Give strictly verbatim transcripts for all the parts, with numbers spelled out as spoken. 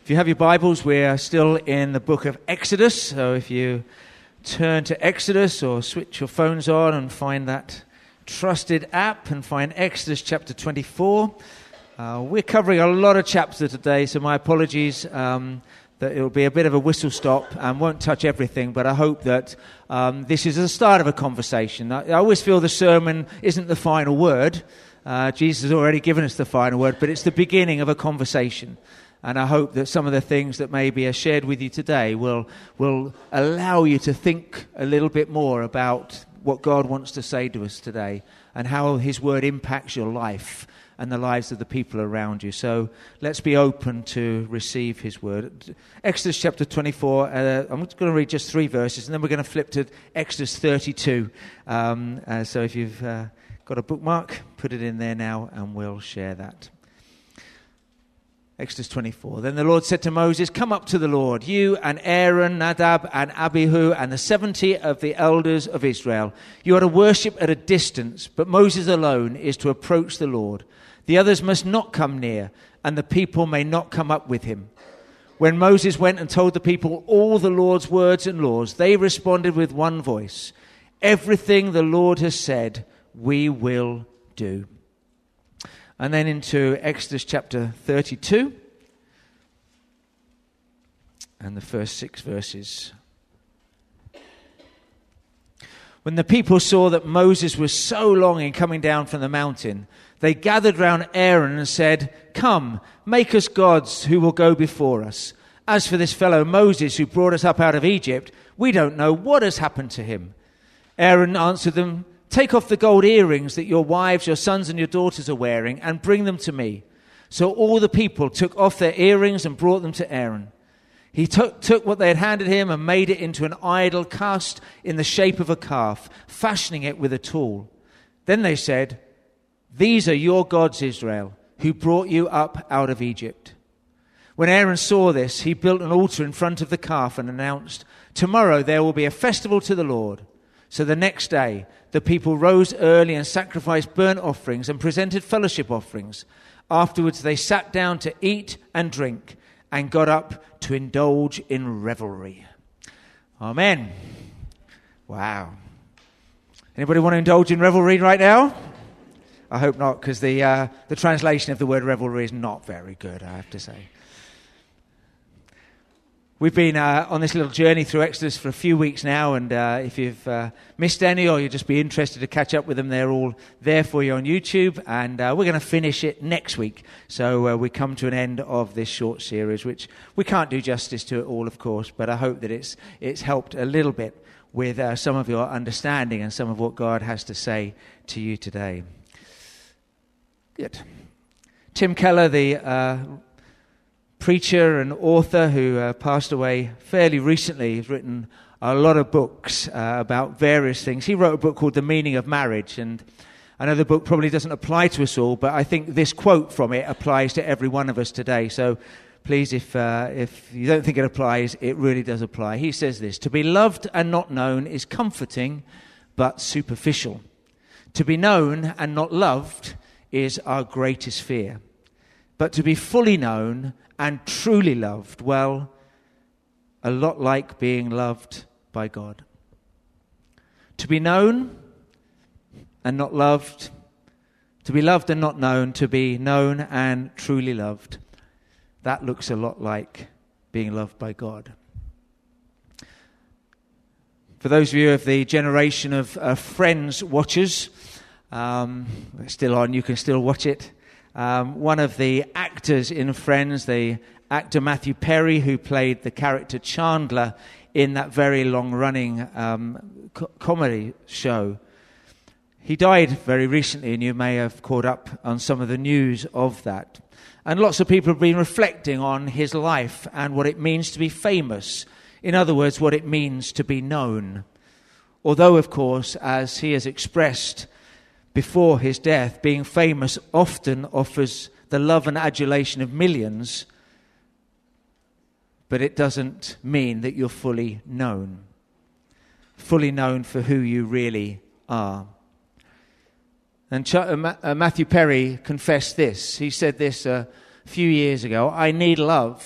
If you have your Bibles, we're still in the book of Exodus. So if you turn to Exodus or switch your phones on and find that trusted app and find Exodus chapter twenty-four. Uh, we're covering a lot of chapters today, so my apologies um, that it'll be a bit of a whistle stop and won't touch everything, but I hope that um, this is the start of a conversation. I, I always feel the sermon isn't the final word. Uh, Jesus has already given us the final word, but it's the beginning of a conversation. And I hope that some of the things that maybe are shared with you today will will allow you to think a little bit more about what God wants to say to us today and how his word impacts your life and the lives of the people around you. So let's be open to receive his word. Exodus chapter twenty-four, uh, I'm going to read just three verses, and then we're going to flip to Exodus thirty-two. Um, uh, so if you've uh, got a bookmark, put it in there now, and we'll share that. Exodus twenty-four. Then the Lord said to Moses, "Come up to the Lord, you and Aaron, Nadab and Abihu, and the seventy of the elders of Israel. You are to worship at a distance, but Moses alone is to approach the Lord. The others must not come near, and the people may not come up with him." When Moses went and told the people all the Lord's words and laws, they responded with one voice, "Everything the Lord has said, we will do." And then into Exodus chapter thirty-two and the first six verses. When the people saw that Moses was so long in coming down from the mountain, they gathered round Aaron and said, "Come, make us gods who will go before us. As for this fellow Moses who brought us up out of Egypt, we don't know what has happened to him." Aaron answered them, "Take off the gold earrings that your wives, your sons and your daughters are wearing and bring them to me." So all the people took off their earrings and brought them to Aaron. He took, took what they had handed him and made it into an idol cast in the shape of a calf, fashioning it with a tool. Then they said, "These are your gods, Israel, who brought you up out of Egypt." When Aaron saw this, he built an altar in front of the calf and announced, "Tomorrow there will be a festival to the Lord." So the next day, the people rose early and sacrificed burnt offerings and presented fellowship offerings. Afterwards, they sat down to eat and drink and got up to indulge in revelry. Amen. Wow. Anybody want to indulge in revelry right now? I hope not, because the uh, the translation of the word revelry is not very good, I have to say. We've been uh, on this little journey through Exodus for a few weeks now, and uh, if you've uh, missed any or you'd just be interested to catch up with them, they're all there for you on YouTube, and uh, we're going to finish it next week. So uh, we come to an end of this short series, which we can't do justice to it all, of course, but I hope that it's it's helped a little bit with uh, some of your understanding and some of what God has to say to you today. Good. Tim Keller, the Uh, preacher and author who uh, passed away fairly recently, has written a lot of books uh, about various things. He wrote a book called The Meaning of Marriage, and I know the book probably doesn't apply to us all, but I think this quote from it applies to every one of us today. So please, if uh, if you don't think it applies, it really does apply. He says this: "To be loved and not known is comforting but superficial. To be known and not loved is our greatest fear. But to be fully known and truly loved, well, a lot like being loved by God." To be known and not loved, to be loved and not known, to be known and truly loved, that looks a lot like being loved by God. For those of you of the generation of uh, Friends watchers, um, it's still on, you can still watch it. Um, one of the actors in Friends, the actor Matthew Perry, who played the character Chandler in that very long-running um, co- comedy show, he died very recently, and you may have caught up on some of the news of that. And lots of people have been reflecting on his life and what it means to be famous. In other words, what it means to be known. Although, of course, as he has expressed before his death, being famous often offers the love and adulation of millions, but it doesn't mean that you're fully known. Fully known for who you really are. And Ch- uh, Ma- uh, Matthew Perry confessed this. He said this a few years ago: "I need love,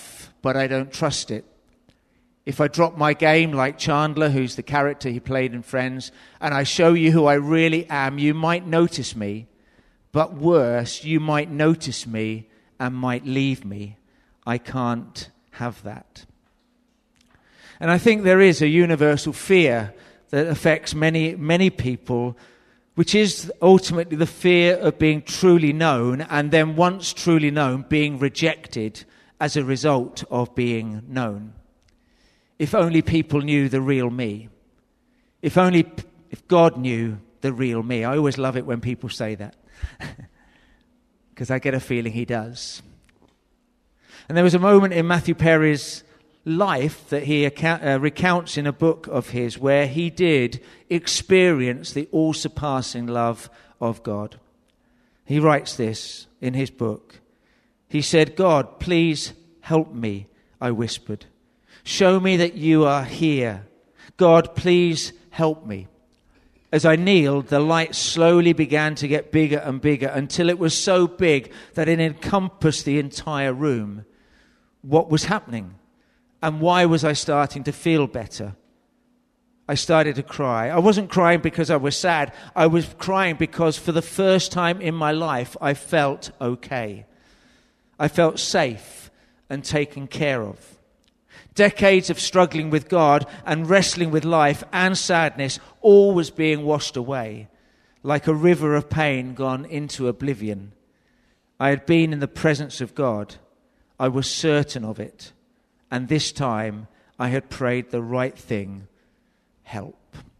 but I don't trust it. If I drop my game like Chandler, who's the character he played in Friends, and I show you who I really am, you might notice me. But worse, you might notice me and might leave me. I can't have that. And I think there is a universal fear that affects many, many people, which is ultimately the fear of being truly known, and then once truly known, being rejected as a result of being known. If only people knew the real me. If only if God knew the real me. I always love it when people say that, because I get a feeling he does. And there was a moment in Matthew Perry's life that he account, uh, recounts in a book of his where he did experience the all-surpassing love of God. He writes this in his book. He said, "God, please help me," I whispered. "Show me that you are here. God, please help me." As I kneeled, the light slowly began to get bigger and bigger until it was so big that it encompassed the entire room. What was happening? And why was I starting to feel better? I started to cry. I wasn't crying because I was sad. I was crying because for the first time in my life, I felt okay. I felt safe and taken care of. Decades of struggling with God and wrestling with life and sadness, all was being washed away, like a river of pain gone into oblivion. I had been in the presence of God. I was certain of it. And this time, I had prayed the right thing: help.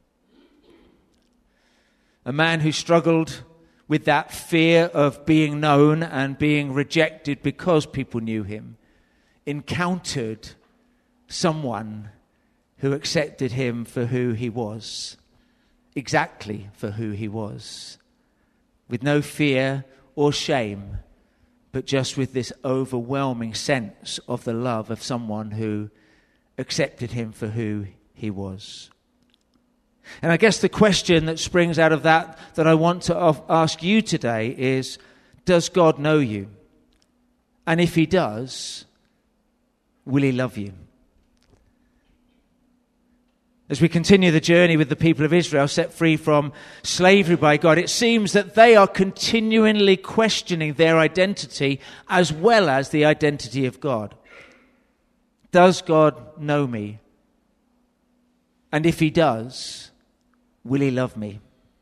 A man who struggled with that fear of being known and being rejected because people knew him, encountered someone who accepted him for who he was, exactly for who he was, with no fear or shame, but just with this overwhelming sense of the love of someone who accepted him for who he was. And I guess the question that springs out of that that I want to ask you today is, does God know you? And if he does, will he love you? As we continue the journey with the people of Israel set free from slavery by God, it seems that they are continually questioning their identity as well as the identity of God. Does God know me? And if he does, will he love me?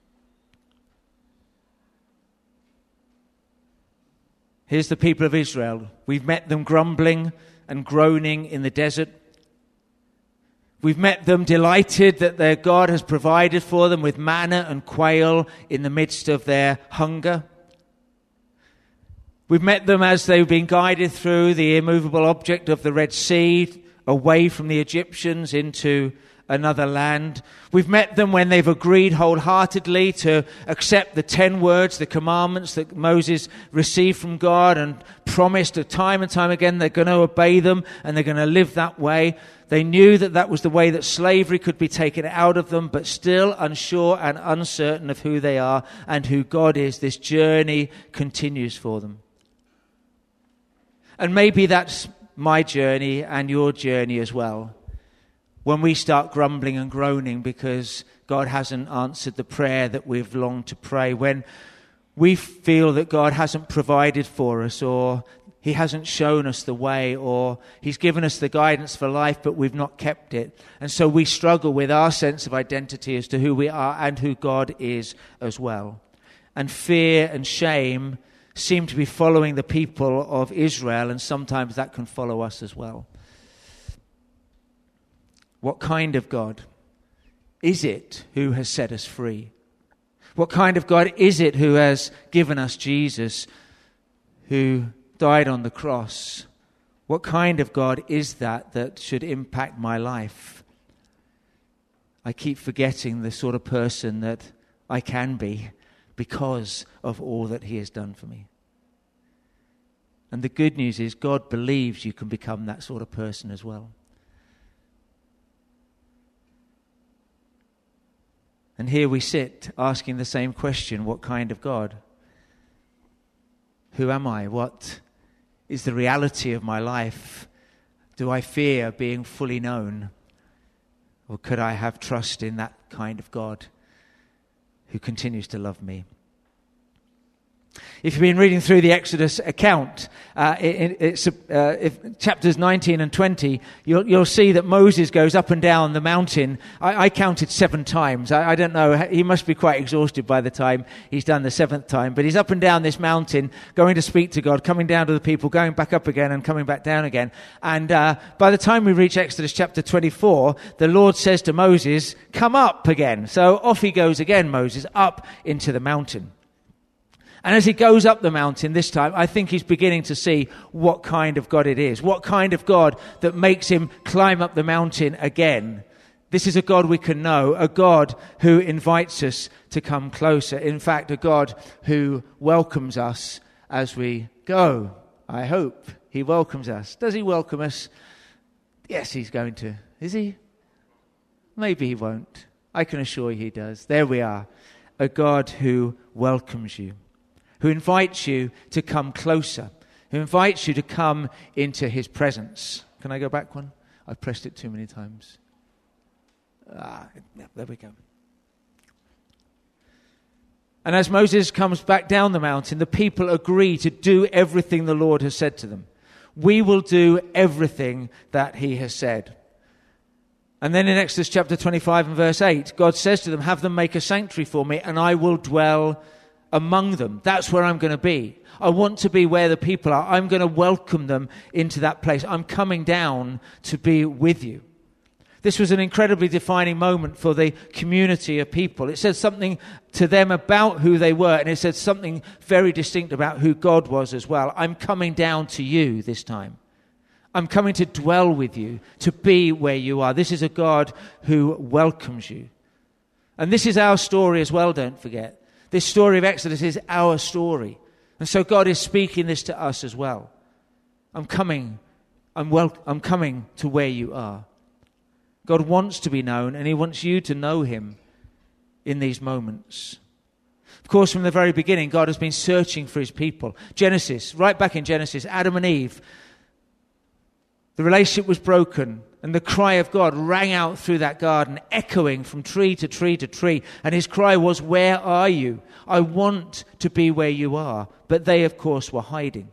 Here's the people of Israel. We've met them grumbling and groaning in the desert. We've met them delighted that their God has provided for them with manna and quail in the midst of their hunger. We've met them as they've been guided through the immovable object of the Red Sea, away from the Egyptians into another land. We've met them when they've agreed wholeheartedly to accept the ten words, the commandments that Moses received from God and promised time and time again they're going to obey them and they're going to live that way. They knew that that was the way that slavery could be taken out of them, but still unsure and uncertain of who they are and who God is. This journey continues for them. And maybe that's my journey and your journey as well. When we start grumbling and groaning because God hasn't answered the prayer that we've longed to pray, when we feel that God hasn't provided for us, or he hasn't shown us the way, or he's given us the guidance for life, but we've not kept it. And so we struggle with our sense of identity as to who we are and who God is as well. And fear and shame seem to be following the people of Israel, and sometimes that can follow us as well. What kind of God is it who has set us free? What kind of God is it who has given us Jesus, who died on the cross? What kind of God is that that should impact my life? I keep forgetting the sort of person that I can be because of all that he has done for me. And the good news is God believes you can become that sort of person as well. And here we sit asking the same question: what kind of God? Who am I? What is the reality of my life Do I fear being fully known? Or could I have trust in that kind of God who continues to love me? If you've been reading through the Exodus account, uh, it, it's, uh, if chapters nineteen and twenty, you'll, you'll see that Moses goes up and down the mountain. I, I counted seven times. I, I don't know. He must be quite exhausted by the time he's done the seventh time. But he's up and down this mountain, going to speak to God, coming down to the people, going back up again and coming back down again. And uh, by the time we reach Exodus chapter twenty-four, the Lord says to Moses, come up again. So off he goes again, Moses, up into the mountain. And as he goes up the mountain this time, I think he's beginning to see what kind of God it is. What kind of God that makes him climb up the mountain again. This is a God we can know, a God who invites us to come closer. In fact, a God who welcomes us as we go. I hope he welcomes us. Does he welcome us? Yes, he's going to. Is he? Maybe he won't. I can assure you he does. There we are. A God who welcomes you. Who invites you to come closer, who invites you to come into his presence. Can I go back one? I've pressed it too many times. Ah, yeah, there we go. And as Moses comes back down the mountain, the people agree to do everything the Lord has said to them. We will do everything that he has said. And then in Exodus chapter twenty-five and verse eight, God says to them, have them make a sanctuary for me, and I will dwell among them. That's where I'm going to be. I want to be where the people are. I'm going to welcome them into that place. I'm coming down to be with you. This was an incredibly defining moment for the community of people. It said something to them about who they were, and it said something very distinct about who God was as well. I'm coming down to you this time. I'm coming to dwell with you, to be where you are. This is a God who welcomes you. And this is our story as well, don't forget. This story of Exodus is our story. And so God is speaking this to us as well. I'm coming, I'm wel- I'm coming to where you are. God wants to be known, and he wants you to know him in these moments. Of course, from the very beginning, God has been searching for his people. Genesis, right back in Genesis, Adam and Eve, the relationship was broken, and the cry of God rang out through that garden, echoing from tree to tree to tree. And his cry was, where are you? I want to be where you are. But they, of course, were hiding.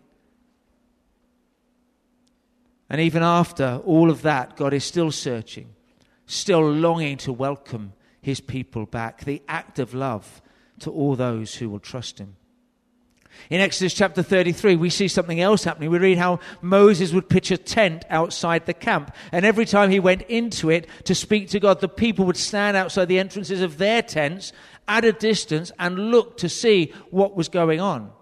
And even after all of that, God is still searching, still longing to welcome his people back. The act of love to all those who will trust him. In Exodus chapter thirty-three, we see something else happening. We read how Moses would pitch a tent outside the camp. And every time he went into it to speak to God, the people would stand outside the entrances of their tents at a distance and look to see what was going on.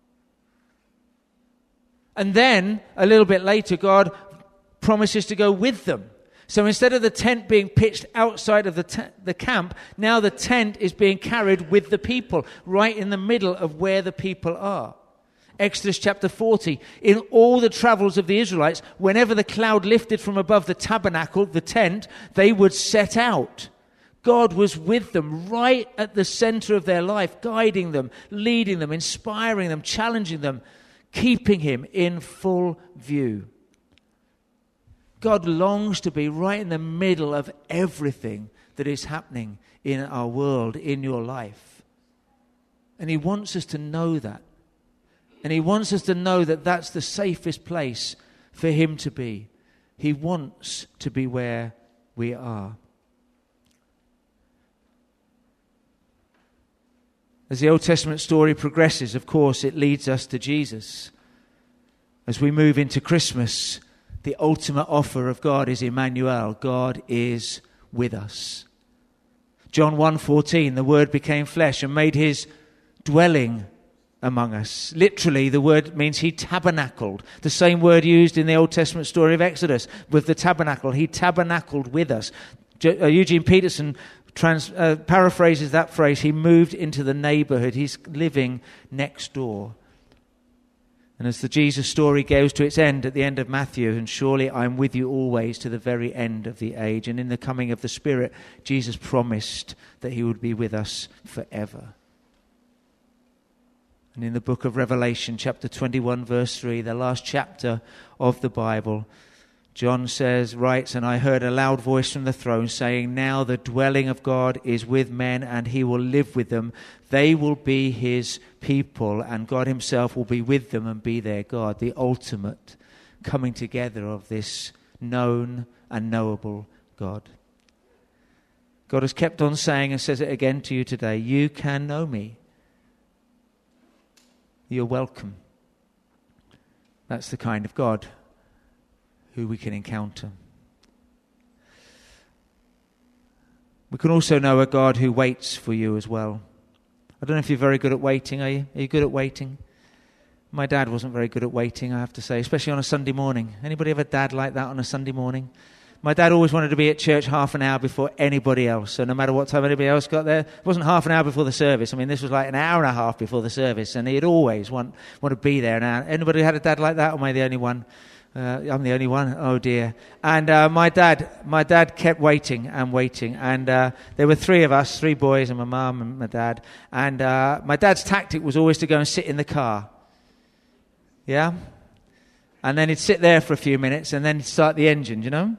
And then, a little bit later, God promises to go with them. So instead of the tent being pitched outside of the, te- the camp, now the tent is being carried with the people, right in the middle of where the people are. Exodus chapter forty, in all the travels of the Israelites, whenever the cloud lifted from above the tabernacle, the tent, they would set out. God was with them right at the center of their life, guiding them, leading them, inspiring them, challenging them, keeping him in full view. God longs to be right in the middle of everything that is happening in our world, in your life. And he wants us to know that. And he wants us to know that that's the safest place for him to be. He wants to be where we are. As the Old Testament story progresses, of course, it leads us to Jesus. As we move into Christmas, the ultimate offer of God is Emmanuel. God is with us. John one fourteen, the Word became flesh and made his dwelling among us. Literally, the word means he tabernacled. The same word used in the Old Testament story of Exodus with the tabernacle. He tabernacled with us. Eugene Peterson trans, uh, paraphrases that phrase. He moved into the neighborhood. He's living next door. And as the Jesus story goes to its end at the end of Matthew, and surely I'm with you always to the very end of the age. And in the coming of the Spirit, Jesus promised that he would be with us forever. And in the book of Revelation, chapter twenty-one, verse three, the last chapter of the Bible, John says, writes, and I heard a loud voice from the throne saying, now the dwelling of God is with men, and he will live with them. They will be his people, and God himself will be with them and be their God. The ultimate coming together of this known and knowable God. God has kept on saying, and says it again to you today, you can know me. You're welcome. That's the kind of God who we can encounter. We can also know a God who waits for you as well. I don't know if you're very good at waiting, are you? Are you good at waiting? My dad wasn't very good at waiting, I have to say, especially on a Sunday morning. Anybody have a dad like that on a Sunday morning? My dad always wanted to be at church half an hour before anybody else. So no matter what time anybody else got there, it wasn't half an hour before the service. I mean, this was like an hour and a half before the service, and he'd always want, want to be there. Now, anybody had a dad like that, or am I the only one? Uh, I'm the only one. Oh dear. And uh, my dad, my dad kept waiting and waiting. And uh, there were three of us, three boys, and my mum and my dad. And uh, my dad's tactic was always to go and sit in the car. Yeah. And then he'd sit there for a few minutes, and then he'd start the engine. You know.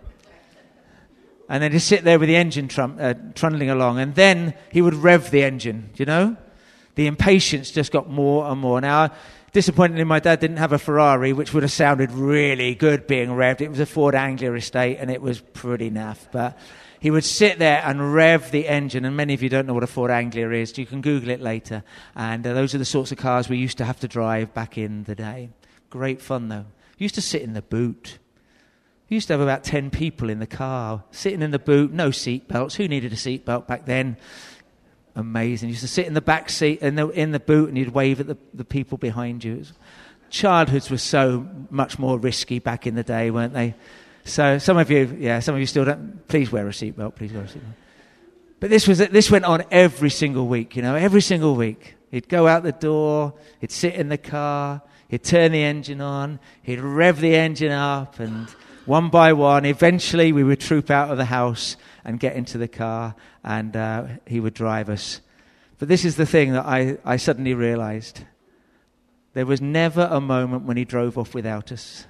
And then he'd sit there with the engine trum- uh, trundling along, and then he would rev the engine. You know. The impatience just got more and more. Now. Disappointingly, my dad didn't have a Ferrari, which would have sounded really good being revved. It was a Ford Anglia estate, and it was pretty naff. But he would sit there and rev the engine. And many of you don't know what a Ford Anglia is. You can Google it later. And uh, those are the sorts of cars we used to have to drive back in the day. Great fun, though. We used to sit in the boot. We used to have about ten people in the car, sitting in the boot, no seat belts. Who needed a seat belt back then? Amazing. You used to sit in the back seat in the in the boot, and you'd wave at the, the people behind you. Was, childhoods were so much more risky back in the day, weren't they? So some of you, yeah, some of you still don't. Please wear a seatbelt. Please wear a seatbelt. But this was this went on every single week. You know, every single week. He'd go out the door. He'd sit in the car. He'd turn the engine on. He'd rev the engine up, and one by one, eventually we would troop out of the house and get into the car, and uh, he would drive us. But this is the thing that I, I suddenly realized. There was never a moment when he drove off without us.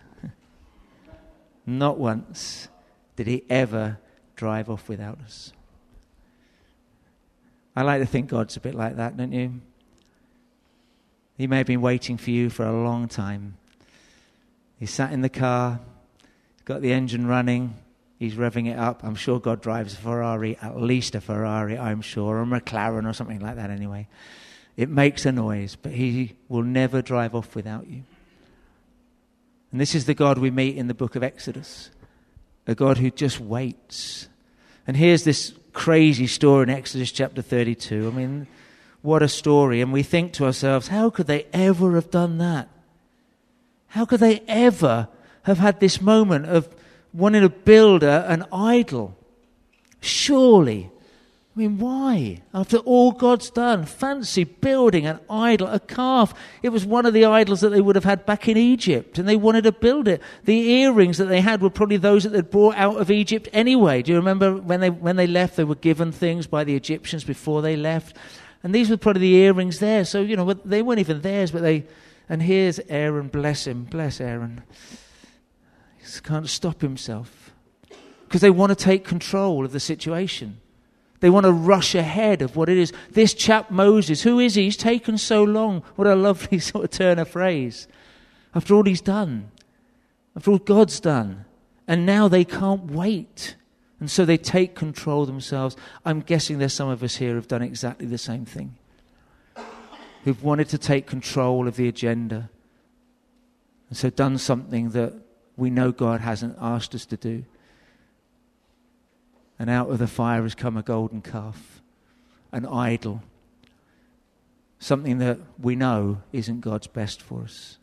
Not once did he ever drive off without us. I like to think God's a bit like that, don't you? He may have been waiting for you for a long time. He sat in the car, got the engine running, he's revving it up. I'm sure God drives a Ferrari, at least a Ferrari, I'm sure, or a McLaren or something like that anyway. It makes a noise, but he will never drive off without you. And this is the God we meet in the book of Exodus, a God who just waits. And here's this crazy story in Exodus chapter thirty-two. I mean, what a story. And we think to ourselves, how could they ever have done that? How could they ever have had this moment of wanting to build a, an idol? Surely. I mean, why? After all God's done, fancy building an idol, a calf. It was one of the idols that they would have had back in Egypt, and they wanted to build it. The earrings that they had were probably those that they'd brought out of Egypt anyway. Do you remember when they when they left, they were given things by the Egyptians before they left? And these were probably the earrings there. So, you know, they weren't even theirs, but they... And here's Aaron, bless him, bless Aaron. He just can't stop himself. Because they want to take control of the situation. They want to rush ahead of what it is. This chap Moses, who is he? He's taken so long. What a lovely sort of turn of phrase. After all he's done. After all God's done. And now they can't wait. And so they take control themselves. I'm guessing there's some of us here who've done exactly the same thing. Who've wanted to take control of the agenda. And so done something that we know God hasn't asked us to do. And out of the fire has come a golden calf, an idol, something that we know isn't God's best for us.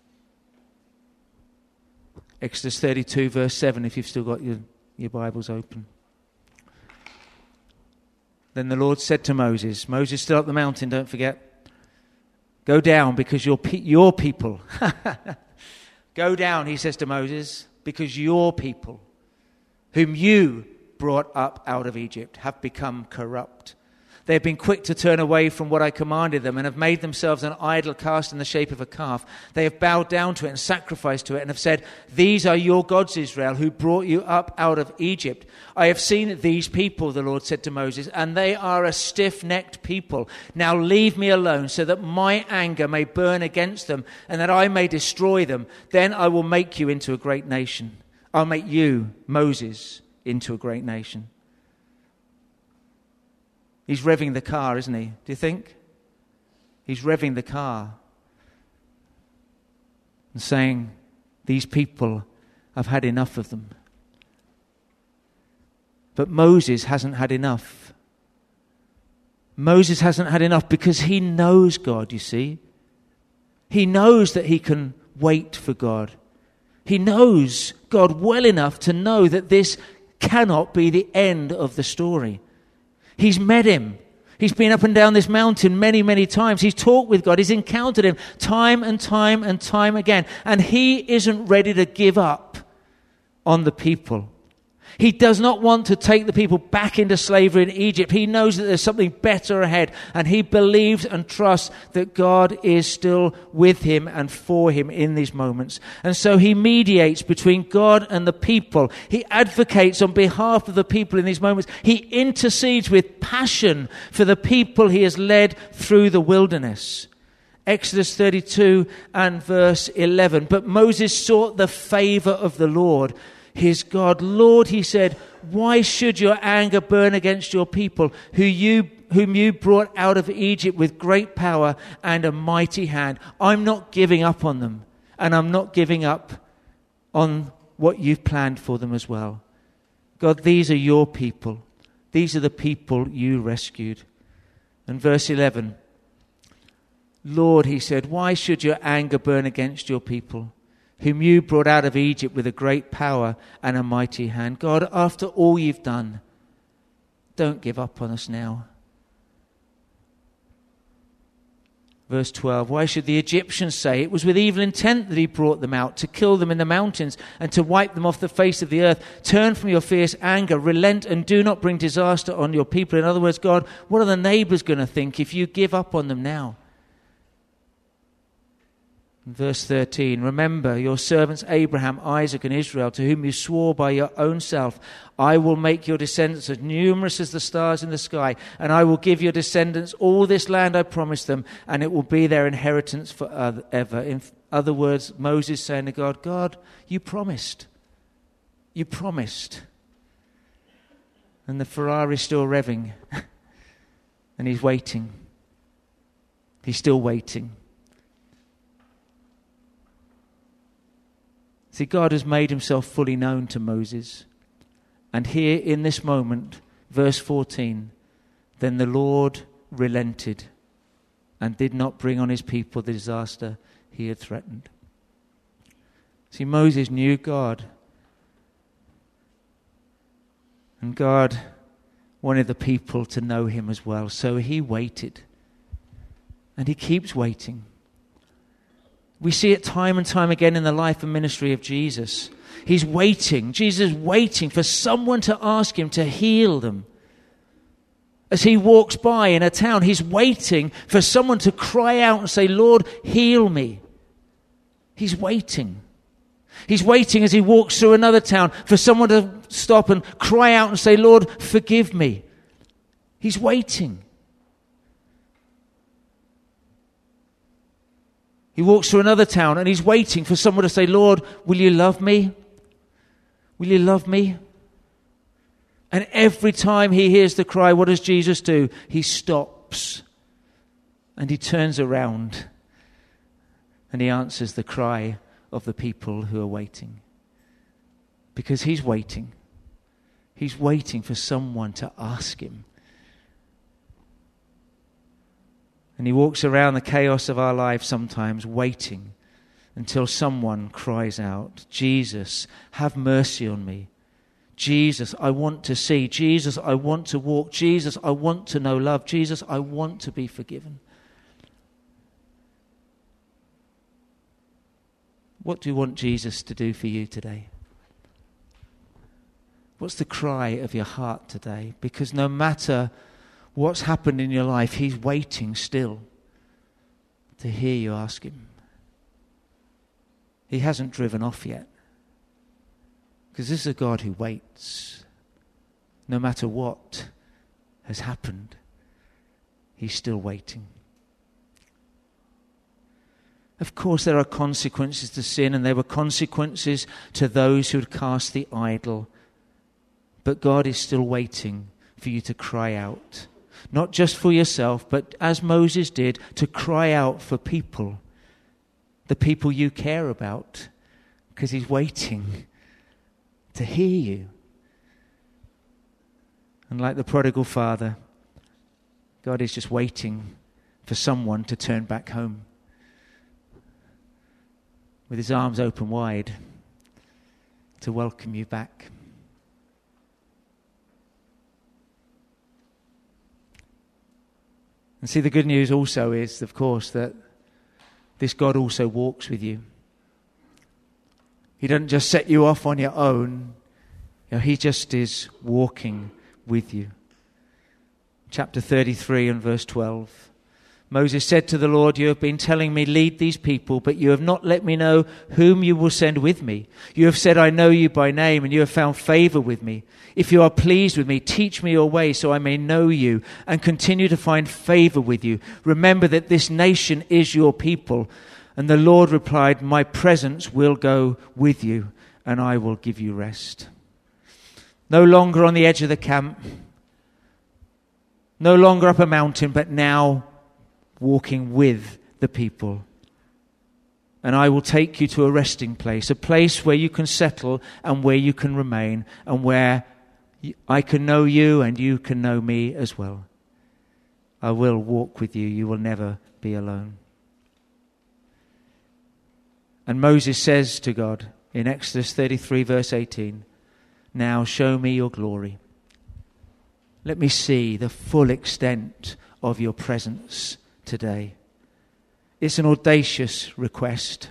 Exodus thirty-two, verse seven, if you've still got your, your Bibles open. Then the Lord said to Moses, Moses still up the mountain, don't forget. Go down because your, pe- your people, go down, he says to Moses, because your people, whom you brought up out of Egypt, have become corrupt. They have been quick to turn away from what I commanded them and have made themselves an idol cast in the shape of a calf. They have bowed down to it and sacrificed to it and have said, these are your gods, Israel, who brought you up out of Egypt. I have seen these people, the Lord said to Moses, and they are a stiff-necked people. Now leave me alone so that my anger may burn against them and that I may destroy them. Then I will make you into a great nation. I'll make you, Moses, into a great nation. He's revving the car, isn't he? Do you think? He's revving the car and saying, these people, I've had enough of them. But Moses hasn't had enough. Moses hasn't had enough because he knows God, you see. He knows that he can wait for God. He knows God well enough to know that this cannot be the end of the story. He's met him. He's been up and down this mountain many, many times. He's talked with God. He's encountered him time and time and time again. And he isn't ready to give up on the people. He does not want to take the people back into slavery in Egypt. He knows that there's something better ahead. And he believes and trusts that God is still with him and for him in these moments. And so he mediates between God and the people. He advocates on behalf of the people in these moments. He intercedes with passion for the people he has led through the wilderness. Exodus thirty-two and verse eleven. But Moses sought the favor of the Lord, his God. Lord, he said, why should your anger burn against your people, who you, whom you brought out of Egypt with great power and a mighty hand? I'm not giving up on them, and I'm not giving up on what you've planned for them as well. God, these are your people. These are the people you rescued. And verse eleven, Lord, he said, why should your anger burn against your people, whom you brought out of Egypt with a great power and a mighty hand? God, after all you've done, don't give up on us now. Verse twelve, why should the Egyptians say it was with evil intent that he brought them out, to kill them in the mountains and to wipe them off the face of the earth? Turn from your fierce anger, relent, and do not bring disaster on your people. In other words, God, what are the neighbors going to think if you give up on them now? Verse thirteen, remember your servants Abraham, Isaac, and Israel, to whom you swore by your own self, I will make your descendants as numerous as the stars in the sky, and I will give your descendants all this land I promised them, and it will be their inheritance forever. In other words, Moses saying to God, God, you promised. You promised. And the Ferrari's still revving, and he's waiting. He's still waiting. See, God has made himself fully known to Moses. And here in this moment, verse fourteen, then the Lord relented and did not bring on his people the disaster he had threatened. See, Moses knew God. And God wanted the people to know him as well. So he waited. And he keeps waiting. We see it time and time again in the life and ministry of Jesus. He's waiting. Jesus is waiting for someone to ask him to heal them. As he walks by in a town, he's waiting for someone to cry out and say, Lord, heal me. He's waiting. He's waiting as he walks through another town for someone to stop and cry out and say, Lord, forgive me. He's waiting. He walks through another town and he's waiting for someone to say, Lord, will you love me? Will you love me? And every time he hears the cry, what does Jesus do? He stops and he turns around and he answers the cry of the people who are waiting. Because he's waiting. He's waiting for someone to ask him. And he walks around the chaos of our lives sometimes waiting until someone cries out, Jesus, have mercy on me. Jesus, I want to see. Jesus, I want to walk. Jesus, I want to know love. Jesus, I want to be forgiven. What do you want Jesus to do for you today? What's the cry of your heart today? Because no matter what's happened in your life, he's waiting still to hear you ask him. He hasn't driven off yet. Because this is a God who waits. No matter what has happened, he's still waiting. Of course, there are consequences to sin, and there were consequences to those who had cast the idol. But God is still waiting for you to cry out. Not just for yourself, but as Moses did, to cry out for people. The people you care about. Because he's waiting to hear you. And like the prodigal father, God is just waiting for someone to turn back home. With his arms open wide to welcome you back. And see, the good news also is, of course, that this God also walks with you. He doesn't just set you off on your own. You know, he just is walking with you. Chapter thirty-three and verse twelve. Moses said to the Lord, you have been telling me, lead these people, but you have not let me know whom you will send with me. You have said, I know you by name, and you have found favor with me. If you are pleased with me, teach me your way so I may know you and continue to find favor with you. Remember that this nation is your people. And the Lord replied, my presence will go with you, and I will give you rest. No longer on the edge of the camp, no longer up a mountain, but now walking with the people. And I will take you to a resting place, a place where you can settle and where you can remain, and where I can know you and you can know me as well. I will walk with you. You will never be alone. And Moses says to God in Exodus thirty-three verse eighteen, now show me your glory. Let me see the full extent of your presence today. It's an audacious request.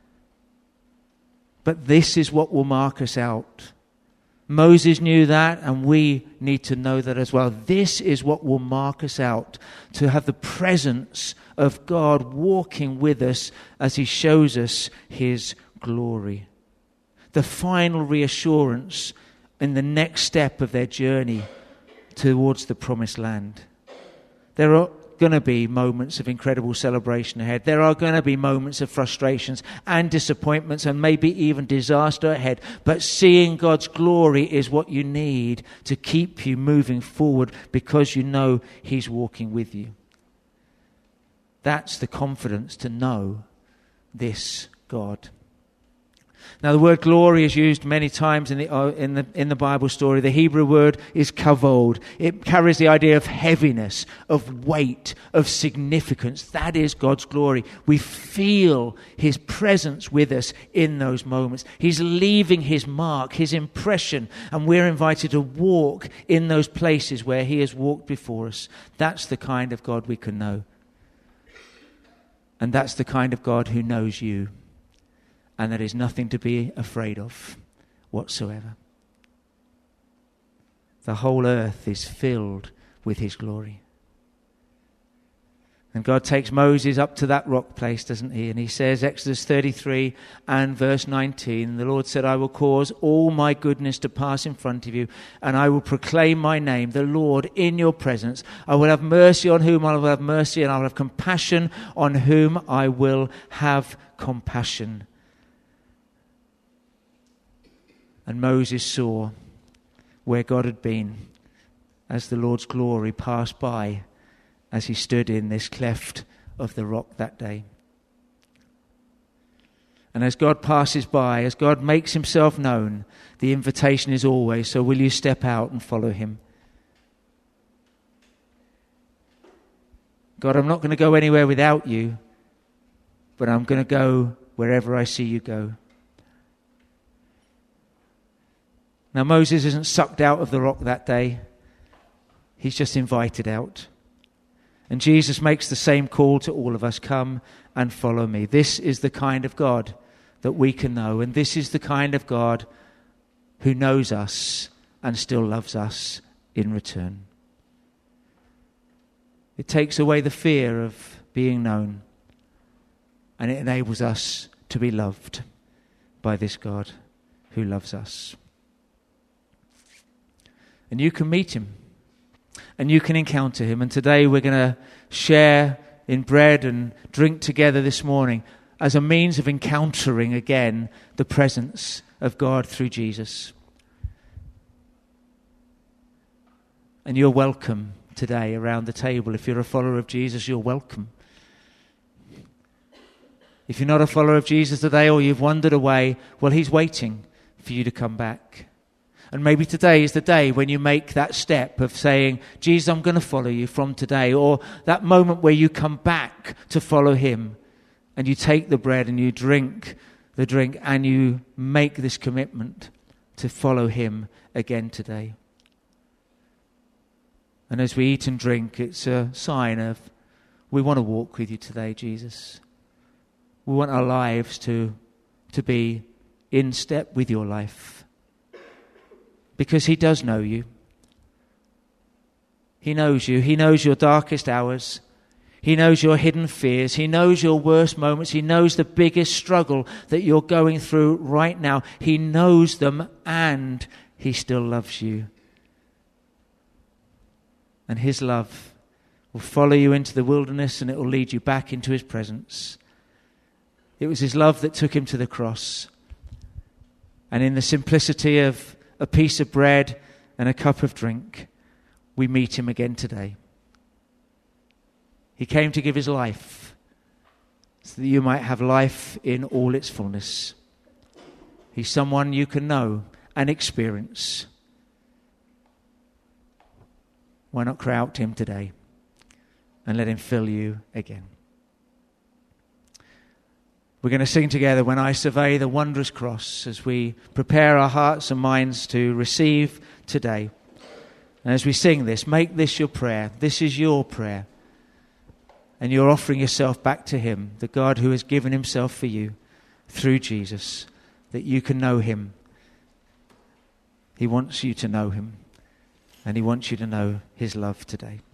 But this is what will mark us out. Moses knew that, and we need to know that as well. This is what will mark us out, to have the presence of God walking with us as he shows us his glory. The final reassurance in the next step of their journey towards the promised land. There are going to be moments of incredible celebration ahead. There are going to be moments of frustrations and disappointments and maybe even disaster ahead. But seeing God's glory is what you need to keep you moving forward, because you know he's walking with you. That's the confidence to know this God. Now, the word glory is used many times in the uh, in the in the Bible story. The Hebrew word is kavod. It carries the idea of heaviness, of weight, of significance. That is God's glory. We feel his presence with us in those moments. He's leaving his mark, his impression, and we're invited to walk in those places where he has walked before us. That's the kind of God we can know. And that's the kind of God who knows you. And there is nothing to be afraid of whatsoever. The whole earth is filled with his glory. And God takes Moses up to that rock place, doesn't he? And he says, Exodus thirty-three and verse nineteen, the Lord said, I will cause all my goodness to pass in front of you, and I will proclaim my name, the Lord, in your presence. I will have mercy on whom I will have mercy, and I will have compassion on whom I will have compassion. And Moses saw where God had been as the Lord's glory passed by as he stood in this cleft of the rock that day. And as God passes by, as God makes himself known, the invitation is always, so will you step out and follow him? God, I'm not going to go anywhere without you, but I'm going to go wherever I see you go. Now, Moses isn't sucked out of the rock that day. He's just invited out. And Jesus makes the same call to all of us. Come and follow me. This is the kind of God that we can know. And this is the kind of God who knows us and still loves us in return. It takes away the fear of being known. And it enables us to be loved by this God who loves us. And you can meet him. And you can encounter him. And today we're going to share in bread and drink together this morning as a means of encountering again the presence of God through Jesus. And you're welcome today around the table. If you're a follower of Jesus, you're welcome. If you're not a follower of Jesus today, or you've wandered away, well, he's waiting for you to come back. And maybe today is the day when you make that step of saying, Jesus, I'm going to follow you from today. Or that moment where you come back to follow him, and you take the bread and you drink the drink and you make this commitment to follow him again today. And as we eat and drink, it's a sign of, we want to walk with you today, Jesus. We want our lives to, to be in step with your life. Because he does know you. He knows you. He knows your darkest hours. He knows your hidden fears. He knows your worst moments. He knows the biggest struggle that you're going through right now. He knows them, and he still loves you. And his love will follow you into the wilderness, and it will lead you back into his presence. It was his love that took him to the cross. And in the simplicity of a piece of bread and a cup of drink, we meet him again today. He came to give his life so that you might have life in all its fullness. He's someone you can know and experience. Why not cry out to him today and let him fill you again? We're going to sing together When I Survey the Wondrous Cross as we prepare our hearts and minds to receive today. And as we sing this, make this your prayer. This is your prayer. And you're offering yourself back to him, the God who has given himself for you through Jesus, that you can know him. He wants you to know him, and he wants you to know his love today.